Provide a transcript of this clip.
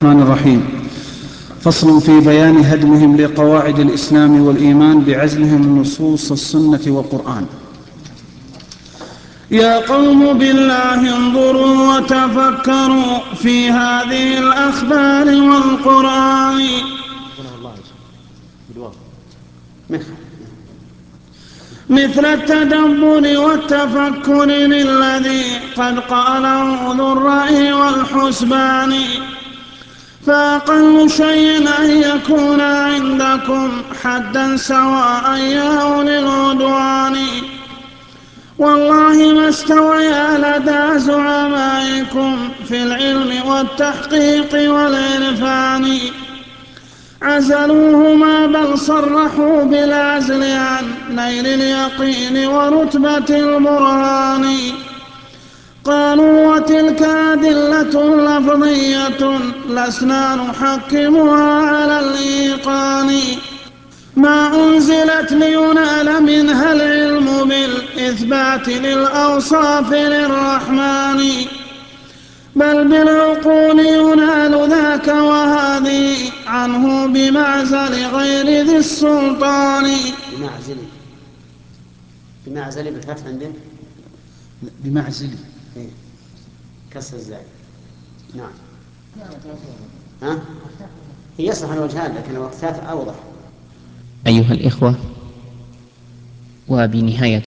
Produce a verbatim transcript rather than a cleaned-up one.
الرحمن الرحيم. فصل في بيان هدمهم لقواعد الإسلام والإيمان بعزلهم نصوص السنة والقرآن. يا قوم بالله انظروا وتفكروا في هذه الأخبار والقرآن مثل التدبر والتفكر للذي قد قاله ذو الرأي والحسبان، فأقل شيء أن يكون عندكم حدا سواء يا أولي العدوان، والله ما استويا لدى زعمائكم في العلم والتحقيق والعرفان، عزلوهما بل صرحوا بالعزل عن نيل اليقين ورتبة البرهان، قالوا وتلك أدلة لفظية لسنا نحكمها على الإيقان، ما أنزلت لينال منها العلم بالإثبات للأوصاف للرحمن، بل بالعقول ينال ذاك وهذه عنه بمعزل غير ذي السلطان. بمعزل بمعزل بالفتح عندك؟ بمعزل إيه؟ كسر الزاي. نعم. ها؟ هي يصلح الوجهان لكن الوقتات أوضح. أيها الإخوة، وبنهاية